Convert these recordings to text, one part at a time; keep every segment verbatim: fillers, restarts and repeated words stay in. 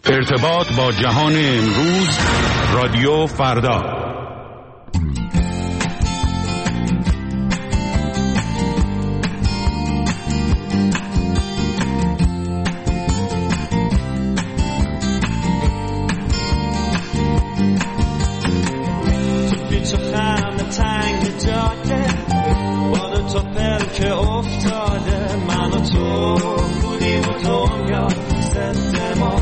ارتباط با جهان امروز، رادیو فردا. که افتاده من و تو بودیم و دنیا زنده ما،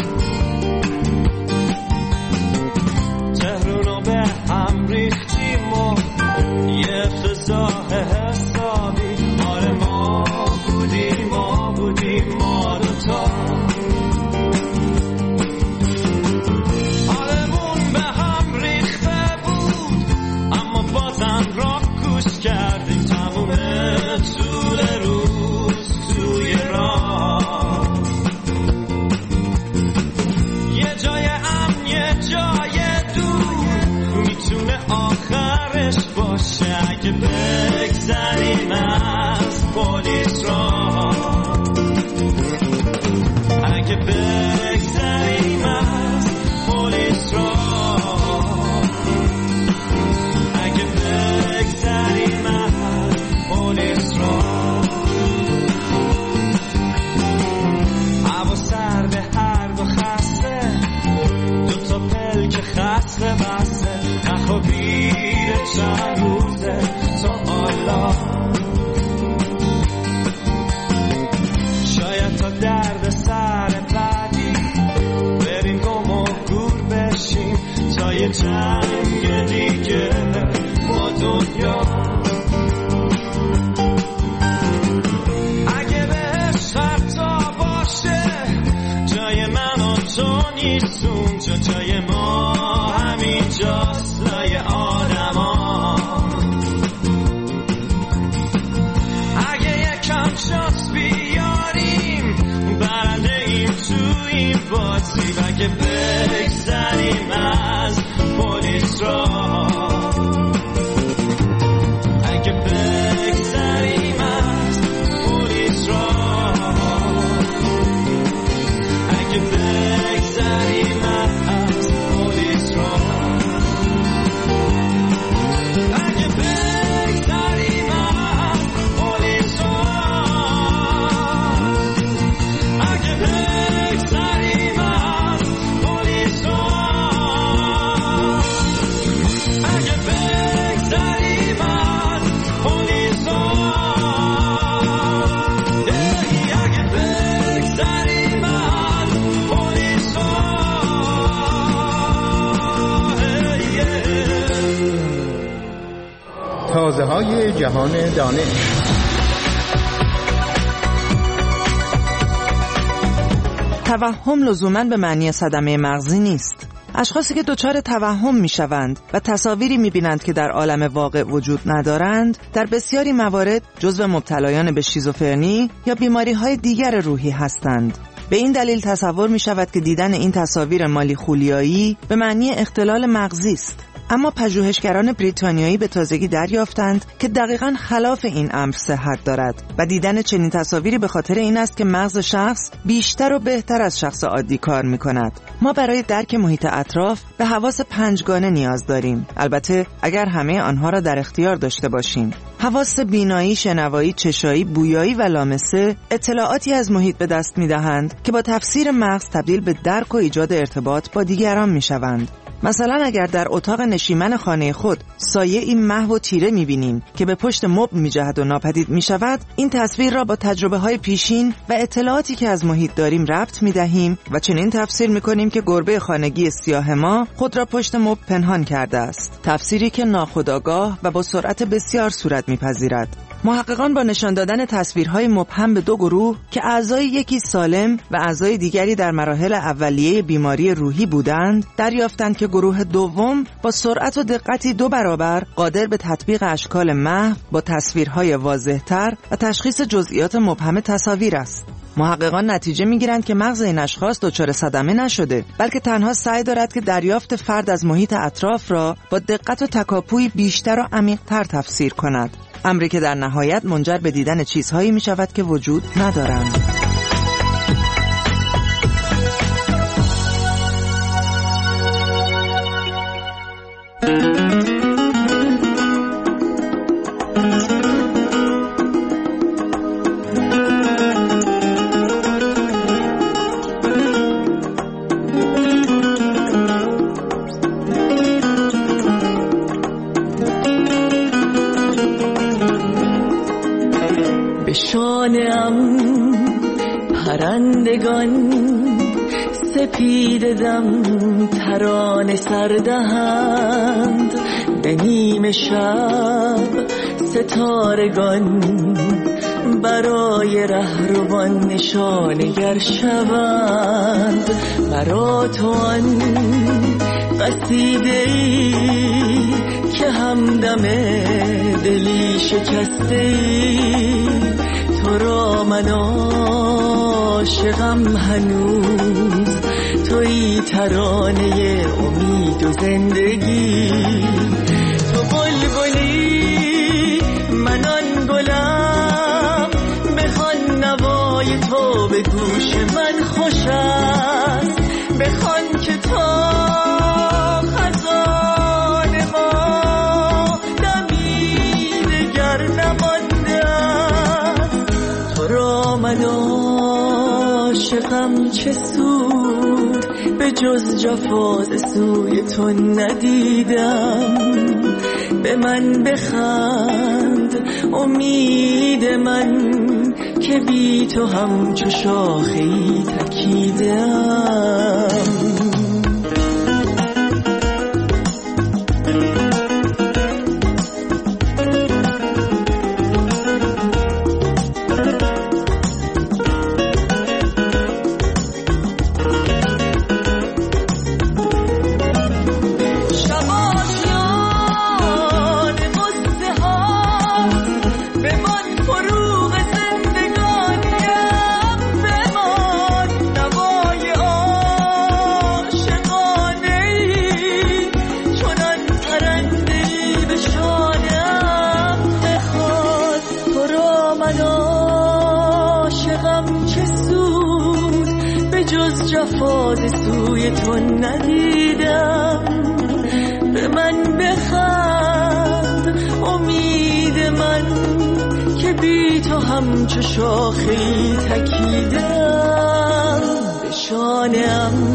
تهرونو به هم ریختیم و یه فضا حسابی. آره ما بودیم ما بودیم ما دوتا، حالمون به هم ریخته بود اما بازم را گوش کردیم. طول روز توی راه یه جای امن یه جای دور میتونه آخرش باشه اگه بگذریم از پلیس را، اگه بگذریم از پلیس را، اگه بگذریم از پلیس را. هوا سرد هر دو خسته، دو تا پلک خسته بسته، نخوابیده چند روزه تا حالا. شاید تا درد سر بعدی بریم گم و گور بشیم تا یه جنگ دیگه با دنیا. تو نیست اونجا جای ما، همین جاست لای آدم ها. اگه یکم شانس بیاریم برنده ایم تو این بازی، و اگه بگذریم از پلیس را، اگه بگذریم از پلیس را، اگه بگذریم از پلیس را، اگه بگذریم از پلیس را، اگه بگذریم از پلیس را، اگه بگذریم از پلیس را، اگه بگذریم از پلیس را. تازه های جهان دانش. توهم لزوماً به معنی صدمه مغزی نیست. اشخاصی که دچار توهم میشوند و تصاویری میبینند که در عالم واقع وجود ندارند، در بسیاری موارد جزو مبتلایان به شیزوفرنی یا بیماری‌های دیگر روحی هستند. به این دلیل تصور میشود که دیدن این تصاویر مالی خولیایی به معنی اختلال مغزی است. اما پژوهشگران بریتانیایی به تازگی دریافتند که دقیقاً خلاف این امر صحت دارد و دیدن چنین تصاویری به خاطر این است که مغز شخص بیشتر و بهتر از شخص عادی کار می‌کند. ما برای درک محیط اطراف به حواس پنجگانه نیاز داریم، البته اگر همه آنها را در اختیار داشته باشیم. حواس بینایی، شنوایی، چشایی، بویایی و لامسه اطلاعاتی از محیط به دست می‌دهند که با تفسیر مغز تبدیل به درک و ایجاد ارتباط با دیگران می‌شوند. مثلا اگر در اتاق نشیمن خانه خود سایه این محو و تیره می‌بینیم که به پشت مبل می‌جهد و ناپدید می‌شود، این تصویر را با تجربه‌های پیشین و اطلاعاتی که از محیط داریم ربط می‌دهیم و چنین تفسیر می‌کنیم که گربه خانگی سیاه ما خود را پشت مبل پنهان کرده است، تفسیری که ناخودآگاه و با سرعت بسیار صورت می‌پذیرد. محققان با نشان دادن تصویرهای مبهم به دو گروه که اعضای یکی سالم و اعضای دیگری در مراحل اولیه بیماری روحی بودند، دریافتند که گروه دوم با سرعت و دقتی دو برابر قادر به تطبیق اشکال محو با تصویرهای واضح‌تر و تشخیص جزئیات مبهم تصاویر است. محققان نتیجه می‌گیرند که مغز این اشخاص دچار صدمه نشده، بلکه تنها سعی دارد که دریافت فرد از محیط اطراف را با دقت و تکاپوی بیشتر و عمیق‌تر تفسیر کند، امری که در نهایت منجر به دیدن چیزهایی می‌شود که وجود ندارند. گان سپید دم ترانه سردهند، به نیم شب ستارگان برای رهروان نشانگر شوند. مرا تو آن قصیده‌ای که همدم دلی شکسته‌ای، تو را من عاشقم هنوز، تویی ترانه امید و زندگی. تو بلبلی من آن گلم، بخوان نوای تو به گوش من خوش است، بخوان که تا خزان ما دمی دگر نمانده است. تو را من عاشقم چه سود، به جز جفاز سوی تو ندیدم. به من بخند امید من که بی تو همچو شاخه‌ای تکیدم. جفاز سوی تو ندیدم. به من بخند امید من که بی تو همچو شاخه‌ای تکیدم. به شانه‌ام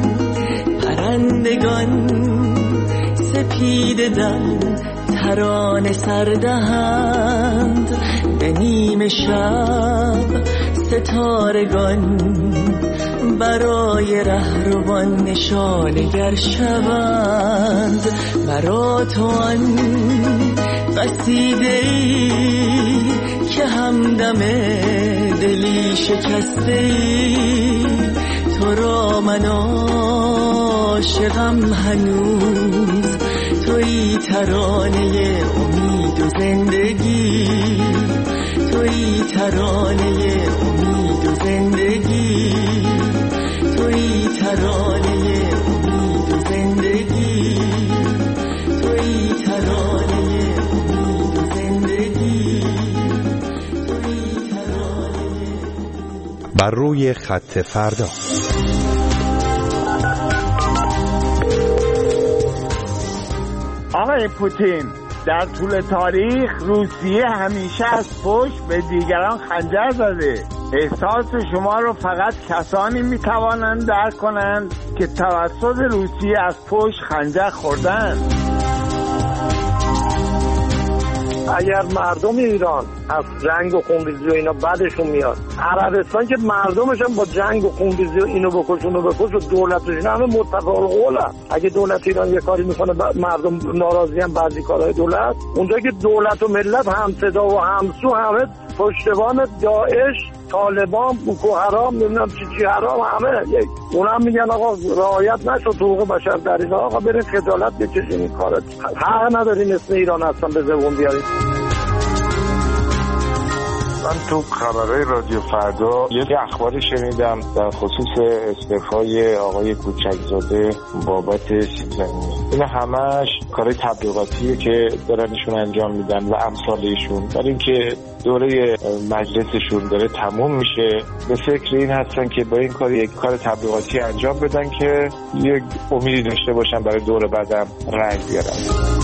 پرندگان سپید دم ترانه سردهند، به نیم شب ستارگان برای رهروان نشانگر شوند. مرا تو آن قصیده‌ای که همدم دلی شکسته‌ای، تو را من عاشقم هنوز، تویی ترانه امید و زندگی، تویی ترانه امید و زندگی، تویی ترانه امید و زندگی، تویی ترانه امید و زندگی، تویی ترانه. بر روی خط فردا. آقای پوتین، در طول تاریخ روسیه همیشه از پشت به دیگران خنجر زده. احساس شما رو فقط کسانی میتوانند درک کنند که توسط روسیه از پشت خنجر خوردند. اگر مردم ایران از جنگ و خونریزی و اینا بعدشون میاد، عربستان که مردمش هم با جنگ و خونریزی و اینو بکش اونو بکش و دولتش همه متفق القولن. اگه دولت ایران یه کاری میکنه مردم ناراضی هم بعضی کارهای دولت، اونجا که دولت و ملت هم صدا و همسو، همه پشتوان داعش، طالبان، بوکو حرام، نمیدونم چی چی حرام، همه یک. اونم میگن آقا رعایت نشد حقوق بشر در ایران، آقا برین خجالت بکشین این کارا. حق ندارین اسم ایران اصلا به زبون بیارید. من تو خبرهای رادیو فردا یه اخباری شنیدم در خصوص استعفای آقای کوچکزاده بابت سیب زمینی. این همش کارهای تبلیغاتیه که دارن ایشون انجام میدن و امثال ایشون، برای اینکه دوره مجلسشون داره تموم میشه به فکر این هستن که با این کار یک کار تبلیغاتی انجام بدن که یک امیدی داشته باشن برای دوره بعدم رنگ بیارن.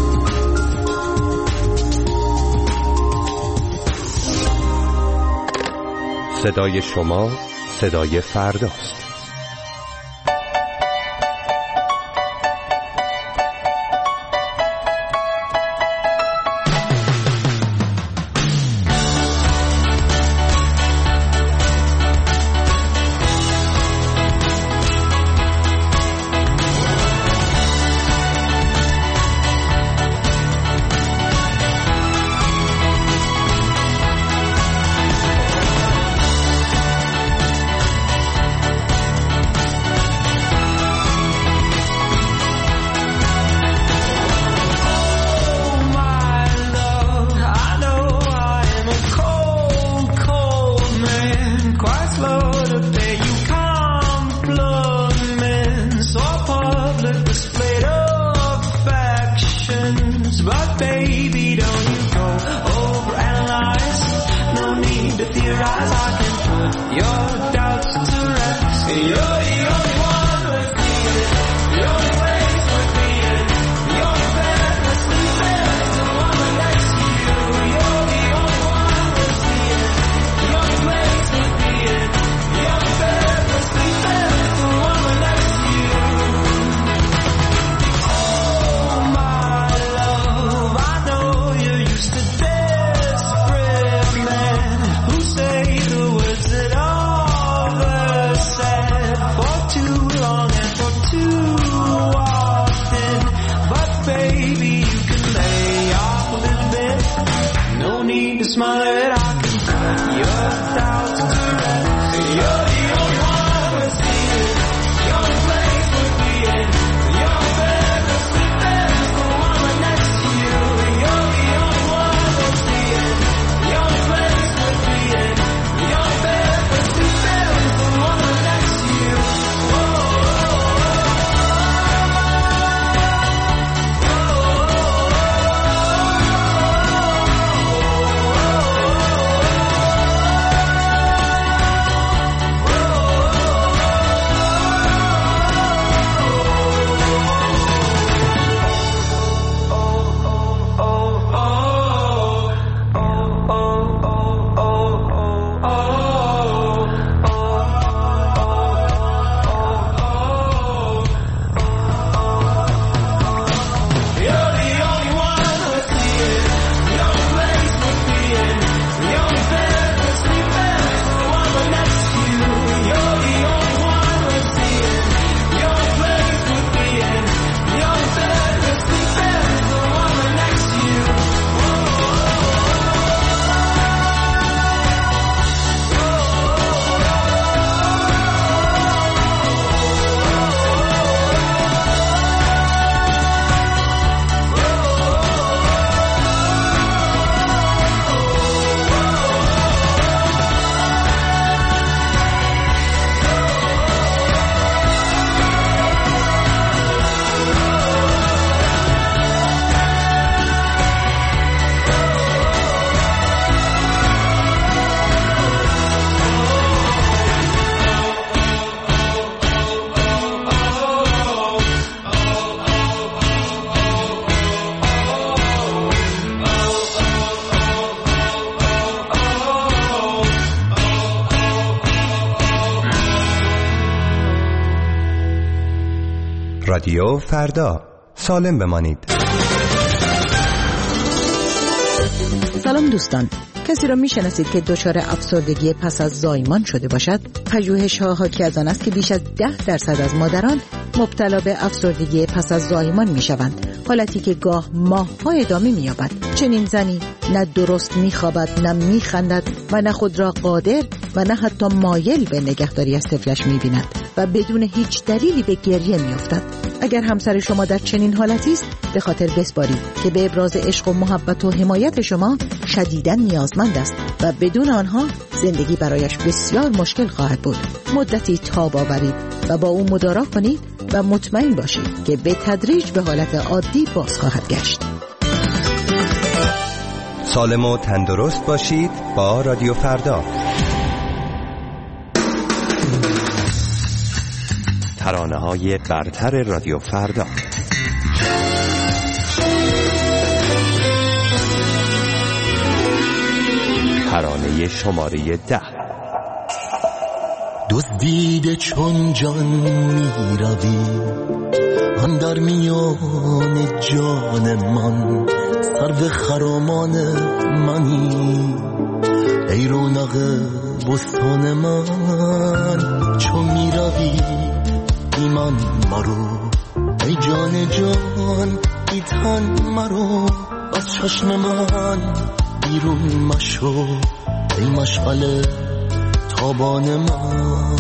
صدای شما صدای فرداست. your eyes, I can put your doubts to rest. You're the only one worth seeing. Your place worth being. Your bed worth sleeping. The woman next to you. You're the only one worth seeing. Your place worth being. Your bed worth sleeping. The woman next to you. Oh my love, I know you're used to desperate men who say the words that others said for too long and for too often. But baby, you can lay off a little bit. No need to smile at, I can put your doubts to rest. You're the only one worth seeing. Your place worth being. Your bed worth sleeping. The woman next to you. You're the only one worth seeing. Your place worth being. Your bed worth sleeping. The woman next to you. رادیو فردا، سالم بمانید. سلام دوستان، کسی را میشناسید که دچار افسردگی پس از زایمان شده باشد؟ پژوهش‌ها حاکی از آن است که بیش از ده درصد از مادران مبتلا به افسردگی پس از زایمان میشوند، حالتی که گاه ماه‌ها ادامه می‌یابد. چنین زنی نه درست میخوابد، نه میخندد و نه خود را قادر و نه حتی مایل به نگهداری از طفلش می‌بیند و بدون هیچ دلیلی به گریه می‌افتد. اگر همسر شما در چنین حالتی است، به خاطر بسپارید که به ابراز عشق و محبت و حمایت شما شدیداً نیازمند است و بدون آنها زندگی برایش بسیار مشکل خواهد بود. مدتی تاب آورید و با او مدارا کنید و مطمئن باشید که به تدریج به حالت عادی باز خواهد گشت. سالم و تندرست باشید با رادیو فردا. ترانه‌های برتر رادیو فردا. ترانه شماره ده. دزدیده چون جان می روی هم در میان جان من، سرو خرامان منی ای رونق بستان من. چون می روی بی من مرو ای جان جان، بی تن مرو از چشم من بیرون مشو ای مشعل تابان من.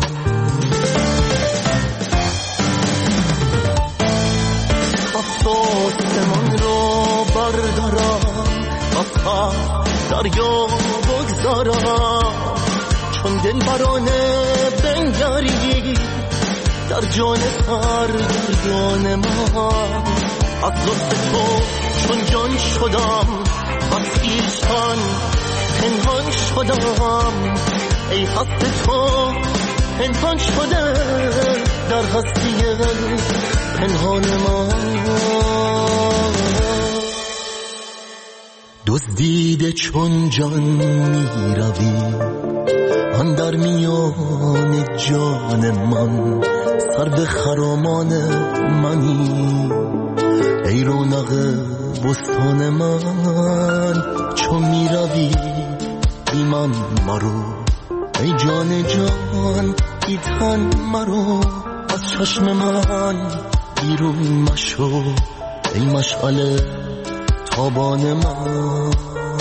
افسوس من را بردارم و دریا بگذارم، چون دل برانه بنگری در جان سرگردان من. از لطف تو چون جان شدم و خویشتن پنهان شدم ای هست تو پنهان شده در هستی پنهان من دزدیده چون جان می روی آن در میان جان من سر به خرامان منی ای رونق بستان من چون می روی بی من مرو ای جان جان بی تن مرو از چشم من بیرون مشو ای مشعل تابان من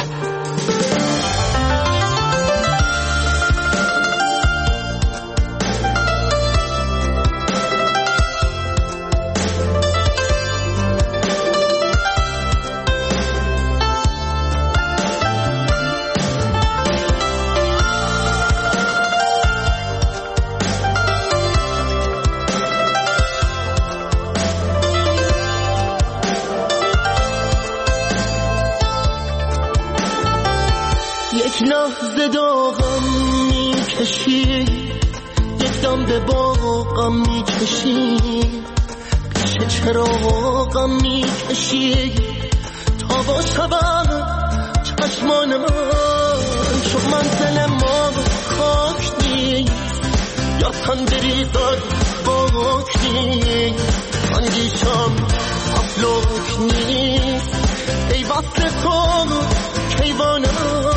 یک لحظه داغم میکشی یک دم به باغم میکشی پیش چراغم میکشی تا با شبم چشمان من چون منزل ما خاک نیست یا تن بریزد باک نیست اندیشم افلاک نیست ای وصل تو کیوانم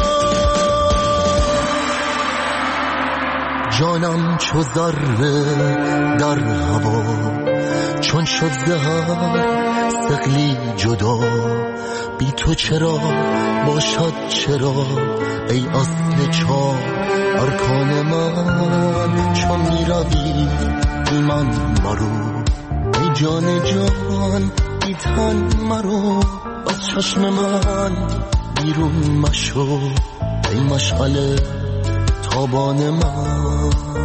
جانم چو ذره در هوا چون شد زهر ثقلی جدا بی تو چرا باشد چرا ای اصل چار ارکان من چون می روی بی من مرو ای جان جان بی تن مرو از چشم من بیرون مشو ای مشعل تابان من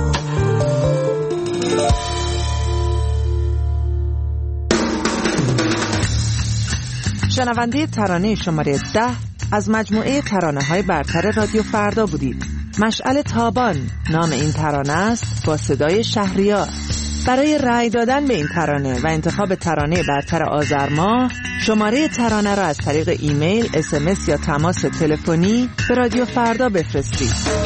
شنونده ترانه شماره ده از مجموعه ترانه‌های برتر رادیو فردا بودید. مشعل تابان نام این ترانه است با صدای شهریار. برای رأی دادن به این ترانه و انتخاب ترانه برتر آذر ماه شماره ترانه را از طریق ایمیل، اس ام اس یا تماس تلفنی به رادیو فردا بفرستید.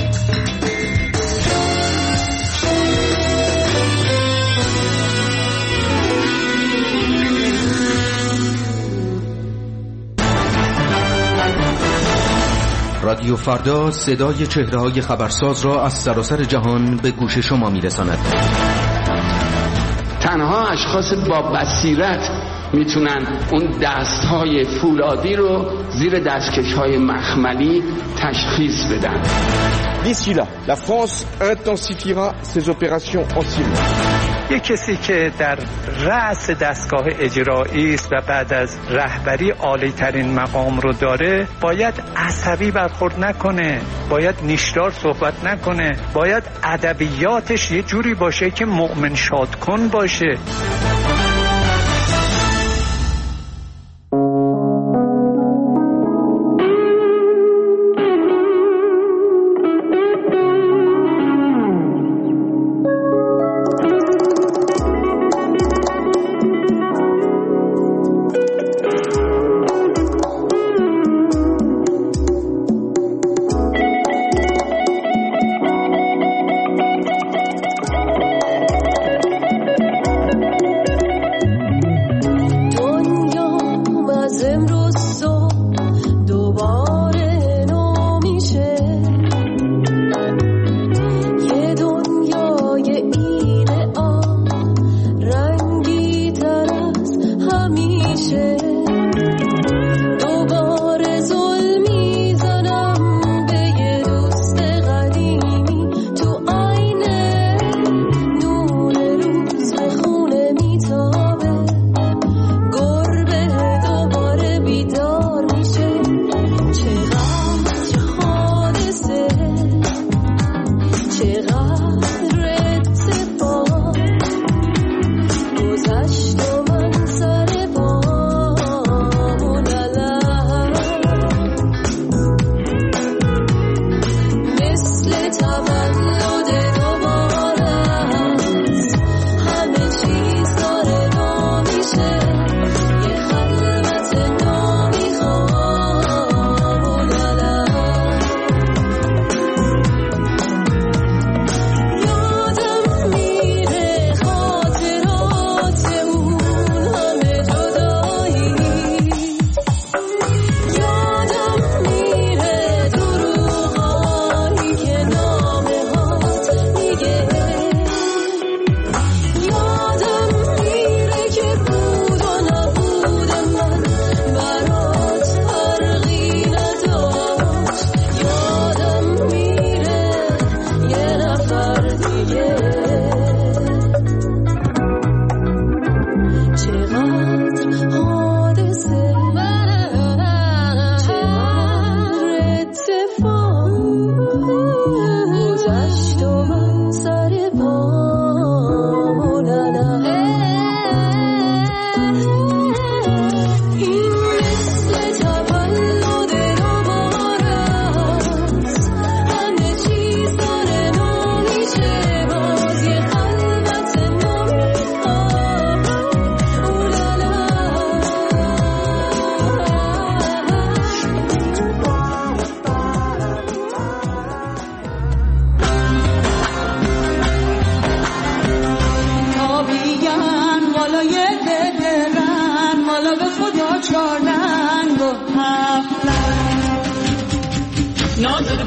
رادیو فردا صدای چهره‌های خبرساز را از سراسر جهان به گوش شما می‌رساند. تنها اشخاص با بصیرت میتونن اون دست‌های فولادی رو زیر دستکش‌های مخملی تشخیص بدن. D'ici là, la France intensifiera ses opérations en Syrie. یک کسی که در رأس دستگاه اجرایی است و بعد از رهبری عالی ترین مقام رو داره باید عصبی برخورد نکنه، باید نیشدار صحبت نکنه، باید ادبیاتش یه جوری باشه که مؤمن شادکن باشه.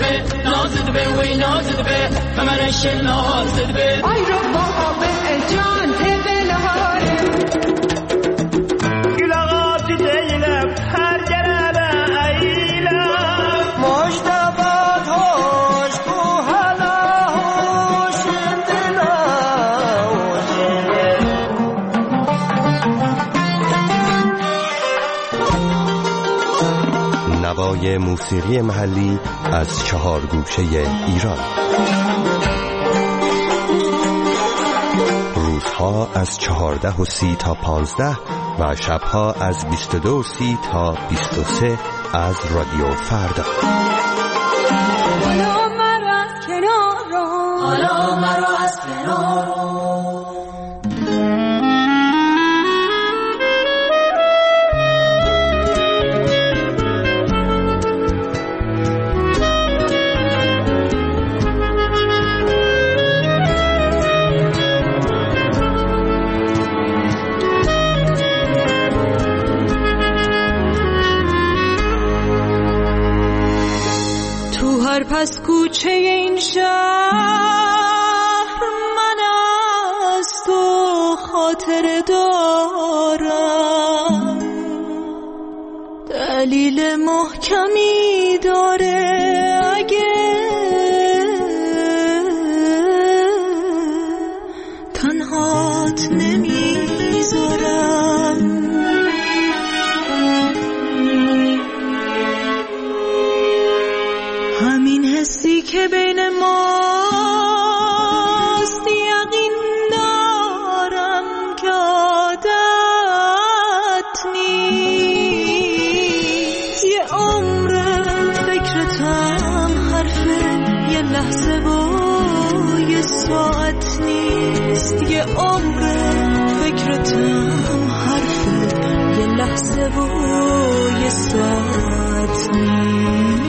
به نازد به وی نازد به کمرش نازد به آی رو بابا به جان هبلهاره گلاغات دیلم هر گربه ایلم مجتبات هوش کو هلا هوش دلا نوای موسیقی محلی از چهار گوشه ایران. روزها از چهارده و سی تا پانزده و شبها از بیست و دو و سی تا بیست و سه از رادیو فردا. حالا مرا از کنار رو حالا مرا از کنار رو پس کوچه این شهر من از تو خاطر دارم، دلیل محکمی داره اگه تنهات نمیذارم. همین حسی که بین ماست یقین دارم که عادت نیست. یه عمر فکرتم حرفه یه لحظه و یه ساعت نیست. یه عمر فکرتم حرفه یه لحظه و یه ساعت نیست.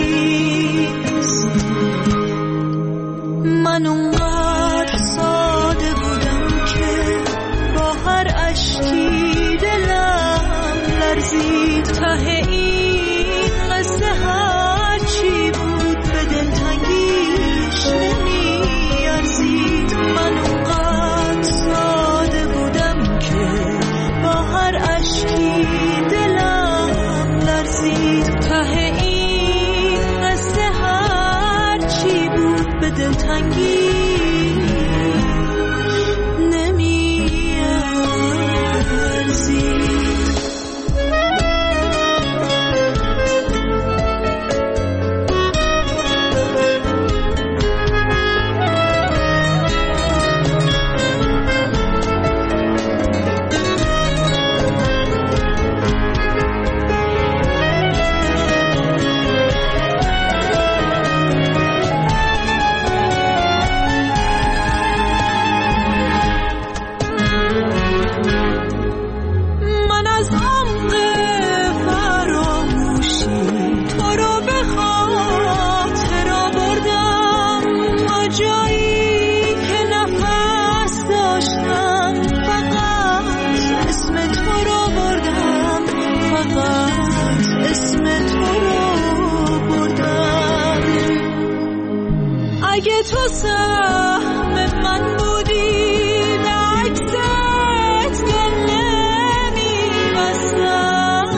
من اونقدر ساده بودم که با هر اشکی دلم لرزید. ته این قصه هر چی بود به دلتنگیش نمیارزید. من اونقدر ساده بودم که با هر اشکی دلم لرزید. ته این قصه هر چی بود به دلتنگی نمیارزید. اگه تو سهم من بودی به عکست دل نمیبستم.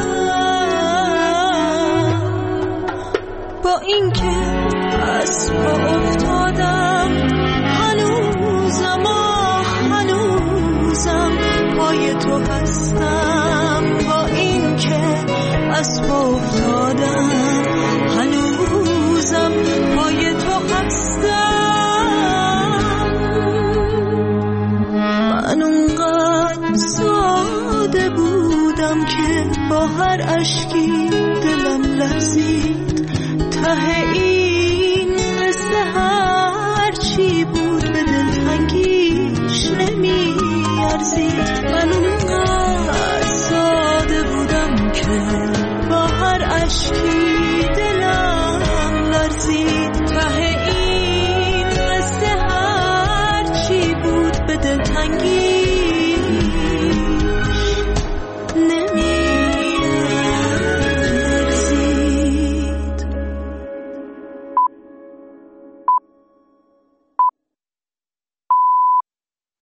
با اینکه از پا افتادم هنوزم آه هنوزم پای تو هستم. با اینکه از پا افتادم هنوزم پای تو هستم. من اونقدر ساده بودم که با هر اشکی دلم لرزید. ته